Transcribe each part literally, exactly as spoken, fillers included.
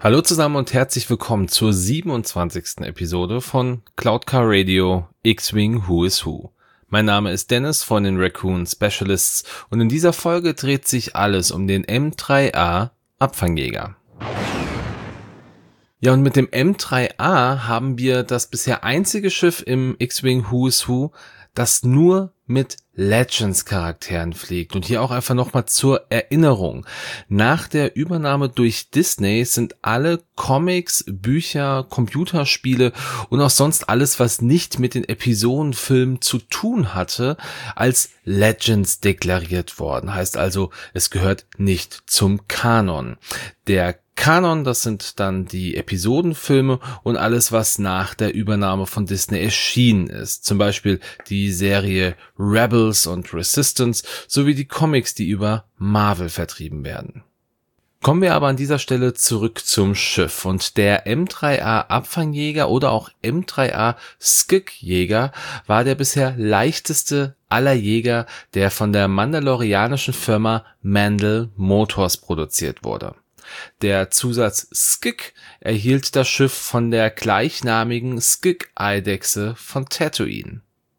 Hallo zusammen und herzlich willkommen zur siebenundzwanzigsten Episode von Cloud Car Radio X-Wing Who is Who. Mein Name ist Dennis von den Raccoon Specialists und in dieser Folge dreht sich alles um den M drei A Abfangjäger. Ja, und mit dem M drei A haben wir das bisher einzige Schiff im X-Wing Who is Who, das nur mit Legends-Charakteren fliegt. Und hier auch einfach nochmal zur Erinnerung. Nach der Übernahme durch Disney sind alle Comics, Bücher, Computerspiele und auch sonst alles, was nicht mit den Episodenfilmen zu tun hatte, als Legends deklariert worden. Heißt also, es gehört nicht zum Kanon. Der Kanon, das sind dann die Episodenfilme und alles, was nach der Übernahme von Disney erschienen ist. Zum Beispiel die Serie Rebels und Resistance sowie die Comics, die über Marvel vertrieben werden. Kommen wir aber an dieser Stelle zurück zum Schiff und der M drei A Abfangjäger oder auch M drei A Skykjäger war der bisher leichteste aller Jäger, der von der mandalorianischen Firma Mandal Motors produziert wurde. Der Zusatz Skyk erhielt das Schiff von der gleichnamigen Skyk-Eidechse von Tatooine.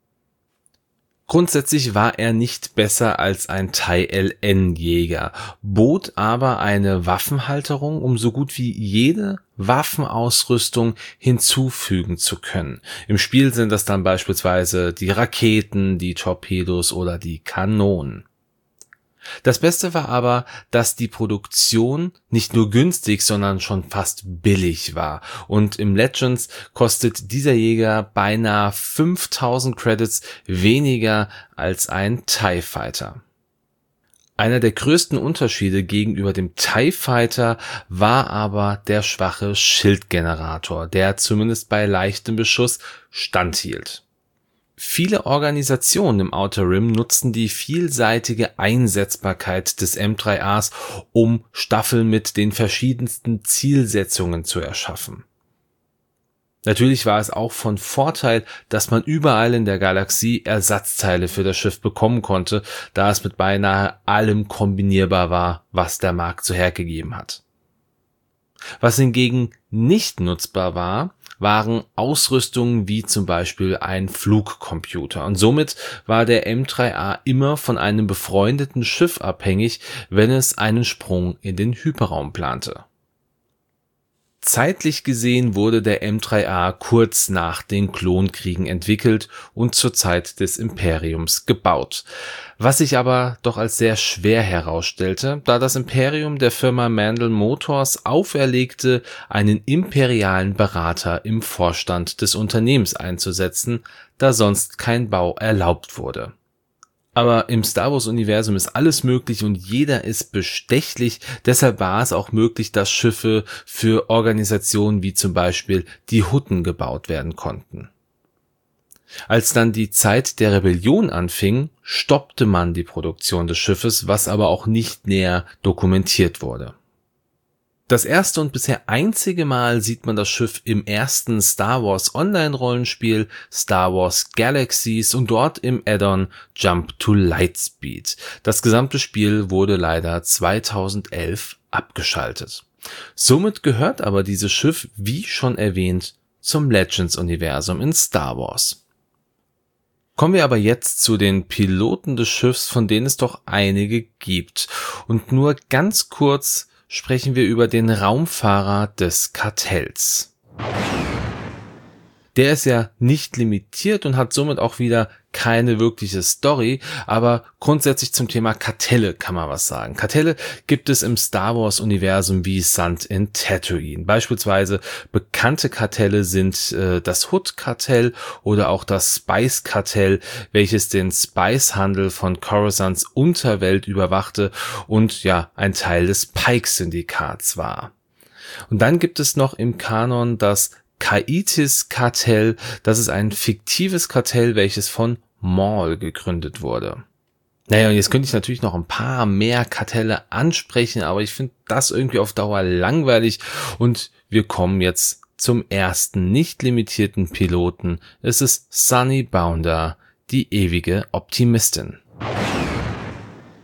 Grundsätzlich war er nicht besser als ein T I L N-Jäger, bot aber eine Waffenhalterung, um so gut wie jede Waffenausrüstung hinzufügen zu können. Im Spiel sind das dann beispielsweise die Raketen, die Torpedos oder die Kanonen. Das Beste war aber, dass die Produktion nicht nur günstig, sondern schon fast billig war. Und im Legends kostet dieser Jäger beinahe fünftausend Credits weniger als ein TIE Fighter. Einer der größten Unterschiede gegenüber dem TIE Fighter war aber der schwache Schildgenerator, der zumindest bei leichtem Beschuss standhielt. Viele Organisationen im Outer Rim nutzten die vielseitige Einsetzbarkeit des M drei As, um Staffeln mit den verschiedensten Zielsetzungen zu erschaffen. Natürlich war es auch von Vorteil, dass man überall in der Galaxie Ersatzteile für das Schiff bekommen konnte, da es mit beinahe allem kombinierbar war, was der Markt so hergegeben hat. Was hingegen nicht nutzbar war, waren Ausrüstungen wie zum Beispiel ein Flugcomputer. Und somit war der M drei A immer von einem befreundeten Schiff abhängig, wenn es einen Sprung in den Hyperraum plante. Zeitlich gesehen wurde der M drei A kurz nach den Klonkriegen entwickelt und zur Zeit des Imperiums gebaut. Was sich aber doch als sehr schwer herausstellte, da das Imperium der Firma Mandal Motors auferlegte, einen imperialen Berater im Vorstand des Unternehmens einzusetzen, da sonst kein Bau erlaubt wurde. Aber im Star Wars-Universum ist alles möglich und jeder ist bestechlich, deshalb war es auch möglich, dass Schiffe für Organisationen wie zum Beispiel die Hutten gebaut werden konnten. Als dann die Zeit der Rebellion anfing, stoppte man die Produktion des Schiffes, was aber auch nicht näher dokumentiert wurde. Das erste und bisher einzige Mal sieht man das Schiff im ersten Star Wars Online-Rollenspiel Star Wars Galaxies und dort im Add-on Jump to Lightspeed. Das gesamte Spiel wurde leider zweitausendelf abgeschaltet. Somit gehört aber dieses Schiff, wie schon erwähnt, zum Legends-Universum in Star Wars. Kommen wir aber jetzt zu den Piloten des Schiffs, von denen es doch einige gibt. Und nur ganz kurz sprechen wir über den Raumfahrer des Kartells. Der ist ja nicht limitiert und hat somit auch wieder keine wirkliche Story, aber grundsätzlich zum Thema Kartelle kann man was sagen. Kartelle gibt es im Star Wars Universum wie Sand in Tatooine. Beispielsweise bekannte Kartelle sind äh, das Hood-Kartell oder auch das Spice-Kartell, welches den Spice-Handel von Coruscants Unterwelt überwachte und ja ein Teil des Pike-Syndikats war. Und dann gibt es noch im Kanon das Kaitis-Kartell, das ist ein fiktives Kartell, welches von Maul gegründet wurde. Naja, und jetzt könnte ich natürlich noch ein paar mehr Kartelle ansprechen, aber ich finde das irgendwie auf Dauer langweilig und wir kommen jetzt zum ersten nicht limitierten Piloten. Es ist Sunny Bounder, die ewige Optimistin.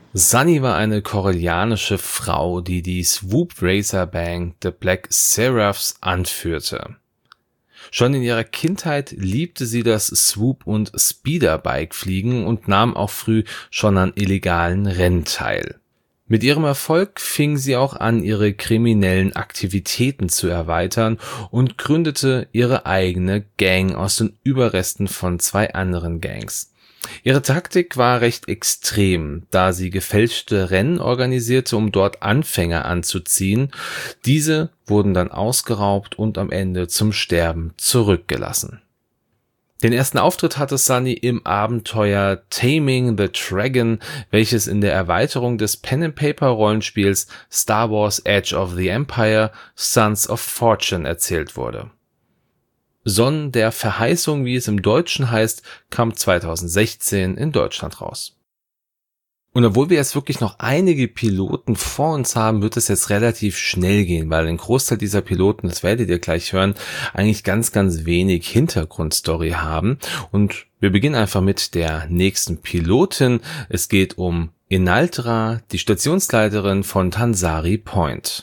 Sunny war eine koreanische Frau, die die Swoop Racer Band The Black Seraphs anführte. Schon in ihrer Kindheit liebte sie das Swoop- und Speederbike-Fliegen und nahm auch früh schon an illegalen Rennen teil. Mit ihrem Erfolg fing sie auch an, ihre kriminellen Aktivitäten zu erweitern und gründete ihre eigene Gang aus den Überresten von zwei anderen Gangs. Ihre Taktik war recht extrem, da sie gefälschte Rennen organisierte, um dort Anfänger anzuziehen. Diese wurden dann ausgeraubt und am Ende zum Sterben zurückgelassen. Den ersten Auftritt hatte Sunny im Abenteuer Taming the Dragon, welches in der Erweiterung des Pen-and-Paper-Rollenspiels Star Wars Edge of the Empire Sons of Fortune erzählt wurde. Sonnen der Verheißung, wie es im Deutschen heißt, kam zweitausendsechzehn in Deutschland raus. Und obwohl wir jetzt wirklich noch einige Piloten vor uns haben, wird es jetzt relativ schnell gehen, weil ein Großteil dieser Piloten, das werdet ihr gleich hören, eigentlich ganz, ganz wenig Hintergrundstory haben. Und wir beginnen einfach mit der nächsten Pilotin. Es geht um Inaltra, die Stationsleiterin von Tansari Point.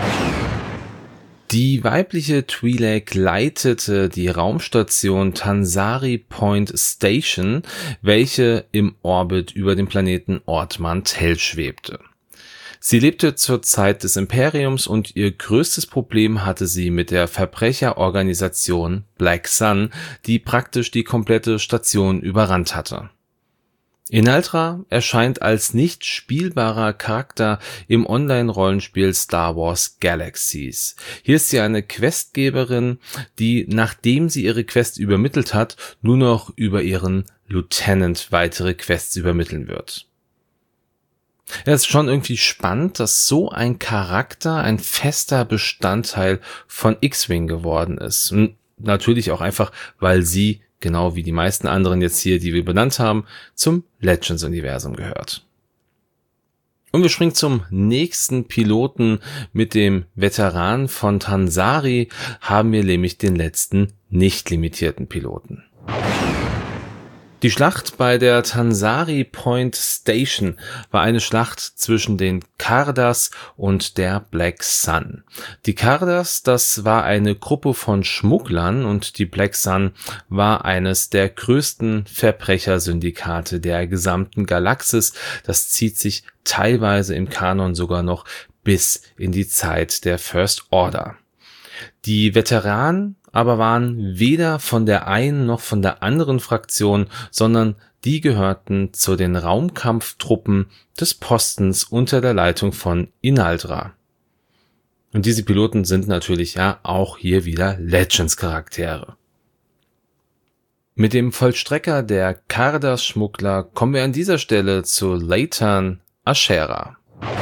Die weibliche Twi'lek leitete die Raumstation Tansari Point Station, welche im Orbit über dem Planeten Ord Mantell schwebte. Sie lebte zur Zeit des Imperiums und ihr größtes Problem hatte sie mit der Verbrecherorganisation Black Sun, die praktisch die komplette Station überrannt hatte. Inaltra erscheint als nicht spielbarer Charakter im Online-Rollenspiel Star Wars Galaxies. Hier ist sie eine Questgeberin, die, nachdem sie ihre Quest übermittelt hat, nur noch über ihren Lieutenant weitere Quests übermitteln wird. Es ist schon irgendwie spannend, dass so ein Charakter ein fester Bestandteil von X-Wing geworden ist. Und natürlich auch einfach, weil sie genau wie die meisten anderen jetzt hier, die wir benannt haben, zum Legends-Universum gehört. Und wir springen zum nächsten Piloten. Mit dem Veteran von Tansari haben wir nämlich den letzten nicht limitierten Piloten. Die Schlacht bei der Tansari Point Station war eine Schlacht zwischen den Cardass und der Black Sun. Die Cardass, das war eine Gruppe von Schmugglern und die Black Sun war eines der größten Verbrechersyndikate der gesamten Galaxis. Das zieht sich teilweise im Kanon sogar noch bis in die Zeit der First Order. Die Veteranen aber waren weder von der einen noch von der anderen Fraktion, sondern die gehörten zu den Raumkampftruppen des Postens unter der Leitung von Inaltra. Und diese Piloten sind natürlich ja auch hier wieder Legends-Charaktere. Mit dem Vollstrecker der Cardass-Schmuggler kommen wir an dieser Stelle zu Layton Ashera.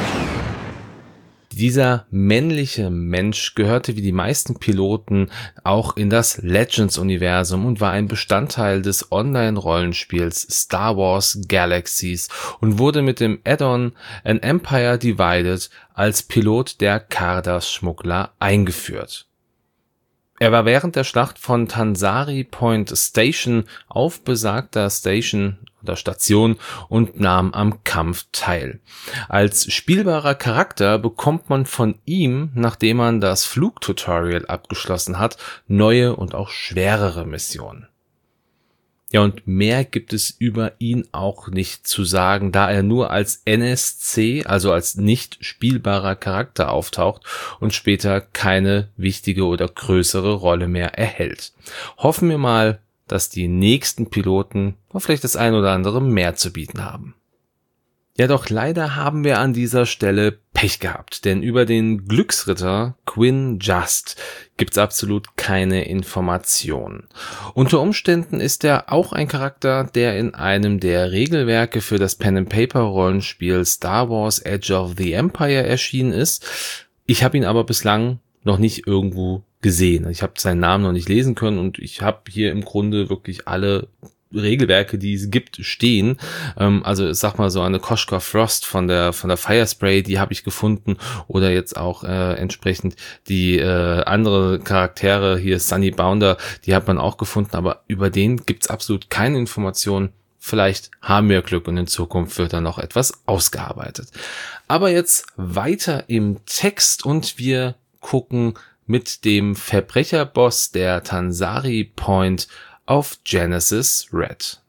Dieser männliche Mensch gehörte wie die meisten Piloten auch in das Legends-Universum und war ein Bestandteil des Online-Rollenspiels Star Wars Galaxies und wurde mit dem Add-on An Empire Divided als Pilot der Cardass-Schmuggler eingeführt. Er war während der Schlacht von Tansari Point Station auf besagter Station oder Station und nahm am Kampf teil. Als spielbarer Charakter bekommt man von ihm, nachdem man das Flugtutorial abgeschlossen hat, neue und auch schwerere Missionen. Ja, und mehr gibt es über ihn auch nicht zu sagen, da er nur als N S C, also als nicht spielbarer Charakter auftaucht und später keine wichtige oder größere Rolle mehr erhält. Hoffen wir mal, dass die nächsten Piloten vielleicht das ein oder andere mehr zu bieten haben. Ja, doch leider haben wir an dieser Stelle Pech gehabt, denn über den Glücksritter Quinn Just gibt's absolut keine Informationen. Unter Umständen ist er auch ein Charakter, der in einem der Regelwerke für das Pen-and-Paper-Rollenspiel Star Wars Edge of the Empire erschienen ist. Ich habe ihn aber bislang noch nicht irgendwo gesehen. Ich habe seinen Namen noch nicht lesen können und ich habe hier im Grunde wirklich alle Regelwerke, die es gibt, stehen. Ähm, also ich sag mal so eine Koshka Frost von der von der Firespray, die habe ich gefunden, oder jetzt auch äh, entsprechend die äh, andere Charaktere, hier Sunny Bounder, die hat man auch gefunden, aber über den gibt's absolut keine Informationen. vielleicht haben wir Glück und in Zukunft wird da noch etwas ausgearbeitet. Aber jetzt weiter im Text und wir gucken mit dem Verbrecherboss der Tansari Point auf Genesis Red.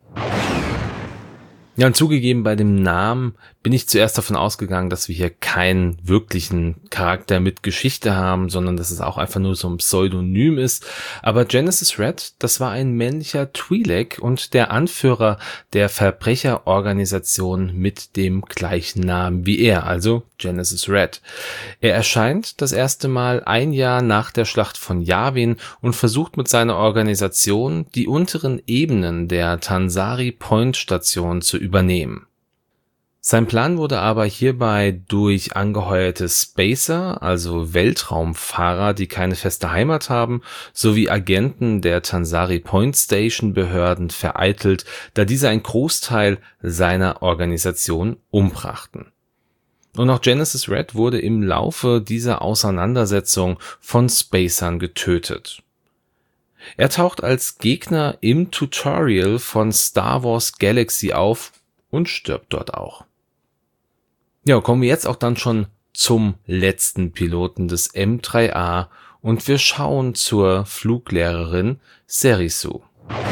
Ja, und zugegeben, bei dem Namen bin ich zuerst davon ausgegangen, dass wir hier keinen wirklichen Charakter mit Geschichte haben, sondern dass es auch einfach nur so ein Pseudonym ist. Aber Genesis Red, das war ein männlicher Twi'lek und der Anführer der Verbrecherorganisation mit dem gleichen Namen wie er, also Genesis Red. Er erscheint das erste Mal ein Jahr nach der Schlacht von Yavin und versucht mit seiner Organisation, die unteren Ebenen der Tansari Point Station zu übernehmen. Sein Plan wurde aber hierbei durch angeheuerte Spacer, also Weltraumfahrer, die keine feste Heimat haben, sowie Agenten der Tansari Point Station Behörden vereitelt, da diese einen Großteil seiner Organisation umbrachten. Und auch Genesis Red wurde im Laufe dieser Auseinandersetzung von Spacern getötet. Er taucht als Gegner im Tutorial von Star Wars Galaxy auf und stirbt dort auch. Ja, kommen wir jetzt auch dann schon zum letzten Piloten des M drei A und wir schauen zur Fluglehrerin Serisu.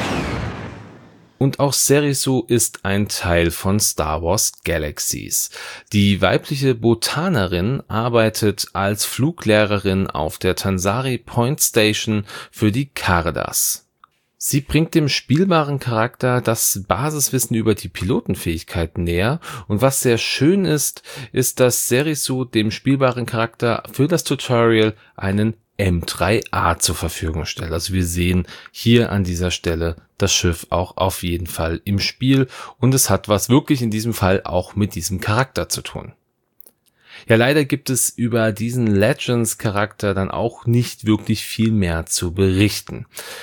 Und auch Serisu ist ein Teil von Star Wars Galaxies. Die weibliche Botanerin arbeitet als Fluglehrerin auf der Tansari Point Station für die Kardas. Sie bringt dem spielbaren Charakter das Basiswissen über die Pilotenfähigkeiten näher und was sehr schön ist, ist, dass Serisu dem spielbaren Charakter für das Tutorial einen M drei A zur Verfügung stellt. Also wir sehen hier an dieser Stelle das Schiff auch auf jeden Fall im Spiel und es hat was wirklich in diesem Fall auch mit diesem Charakter zu tun. Ja, leider gibt es über diesen Legends-Charakter dann auch nicht wirklich viel mehr zu berichten.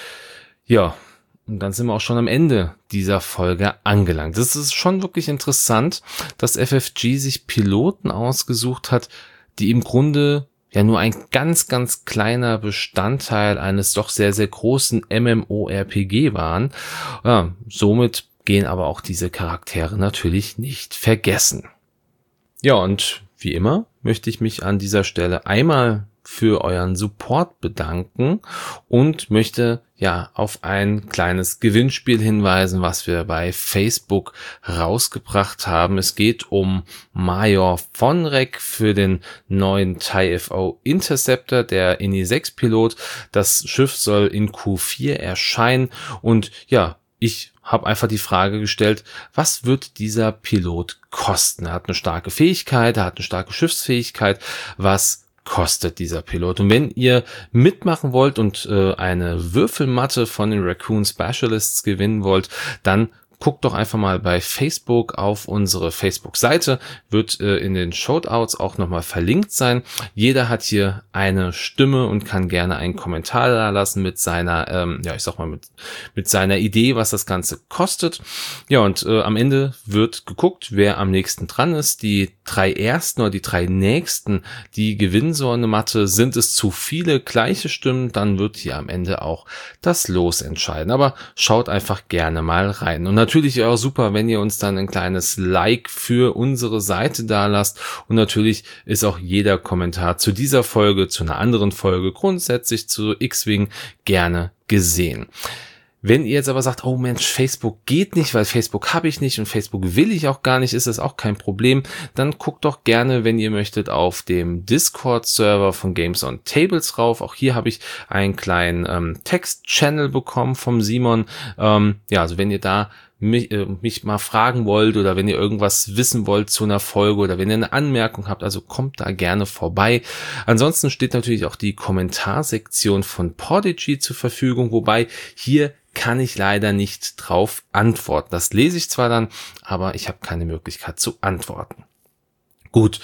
Ja, und dann sind wir auch schon am Ende dieser Folge angelangt. Das ist schon wirklich interessant, dass F F G sich Piloten ausgesucht hat, die im Grunde ja nur ein ganz, ganz kleiner Bestandteil eines doch sehr, sehr großen MMORPG waren. Ja, somit gehen aber auch diese Charaktere natürlich nicht vergessen. Ja, und wie immer möchte ich mich an dieser Stelle einmal für euren Support bedanken und möchte ja auf ein kleines Gewinnspiel hinweisen, was wir bei Facebook rausgebracht haben. Es geht um Major Vonrek für den neuen T I E F O Interceptor, der I N I sechs Pilot. Das Schiff soll in Q vier erscheinen und ja, ich habe einfach die Frage gestellt, was wird dieser Pilot kosten? Er hat eine starke Fähigkeit, er hat eine starke Schiffsfähigkeit, was kostet dieser Pilot? Und wenn ihr mitmachen wollt und äh, eine Würfelmatte von den Raccoon Specialists gewinnen wollt, dann guckt doch einfach mal bei Facebook auf unsere Facebook-Seite, wird äh, in den Shoutouts auch nochmal verlinkt sein. Jeder hat hier eine Stimme und kann gerne einen Kommentar da lassen mit seiner, ähm, ja ich sag mal mit mit seiner Idee, was das Ganze kostet. Ja und äh, am Ende wird geguckt, wer am nächsten dran ist. Die drei ersten oder die drei nächsten, die gewinnen so eine Matte. Sind es zu viele gleiche Stimmen, dann wird hier am Ende auch das Los entscheiden. Aber schaut einfach gerne mal rein. Und natürlich auch super, wenn ihr uns dann ein kleines Like für unsere Seite da lasst. Und natürlich ist auch jeder Kommentar zu dieser Folge, zu einer anderen Folge, grundsätzlich zu X-Wing gerne gesehen. Wenn ihr jetzt aber sagt, oh Mensch, Facebook geht nicht, weil Facebook habe ich nicht und Facebook will ich auch gar nicht, ist das auch kein Problem, dann guckt doch gerne, wenn ihr möchtet, auf dem Discord-Server von Games on Tables rauf. Auch hier habe ich einen kleinen ähm, Text-Channel bekommen vom Simon. Ähm, ja, also wenn ihr da mich, äh, mich mal fragen wollt oder wenn ihr irgendwas wissen wollt zu einer Folge oder wenn ihr eine Anmerkung habt, also kommt da gerne vorbei. Ansonsten steht natürlich auch die Kommentarsektion von Podigy zur Verfügung, wobei hier kann ich leider nicht drauf antworten. Das lese ich zwar dann, aber ich habe keine Möglichkeit zu antworten. Gut,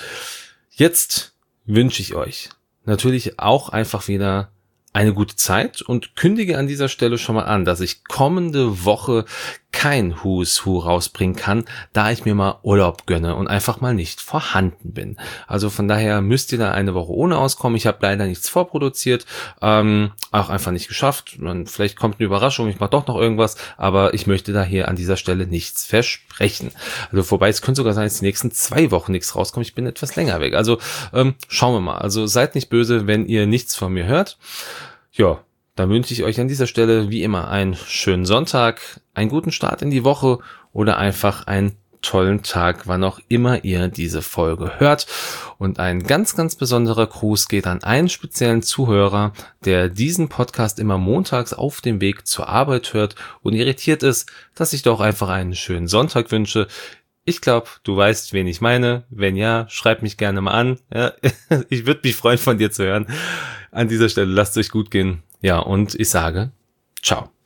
jetzt wünsche ich euch natürlich auch einfach wieder eine gute Zeit und kündige an dieser Stelle schon mal an, dass ich kommende Woche kein Who's Who rausbringen kann, da ich mir mal Urlaub gönne und einfach mal nicht vorhanden bin. Also von daher müsst ihr da eine Woche ohne auskommen. Ich habe leider nichts vorproduziert, ähm, auch einfach nicht geschafft. Und vielleicht kommt eine Überraschung, ich mache doch noch irgendwas, aber ich möchte da hier an dieser Stelle nichts versprechen. Also vorbei, es könnte sogar sein, dass die nächsten zwei Wochen nichts rauskommt. Ich bin etwas länger weg. Also ähm, schauen wir mal. Also seid nicht böse, wenn ihr nichts von mir hört. Ja, dann wünsche ich euch an dieser Stelle wie immer einen schönen Sonntag, einen guten Start in die Woche oder einfach einen tollen Tag, wann auch immer ihr diese Folge hört. Und ein ganz, ganz besonderer Gruß geht an einen speziellen Zuhörer, der diesen Podcast immer montags auf dem Weg zur Arbeit hört und irritiert ist, dass ich doch einfach einen schönen Sonntag wünsche. Ich glaube, du weißt, wen ich meine. Wenn ja, schreib mich gerne mal an. Ja, ich würde mich freuen, von dir zu hören. An dieser Stelle lasst es euch gut gehen. Ja, und ich sage, ciao.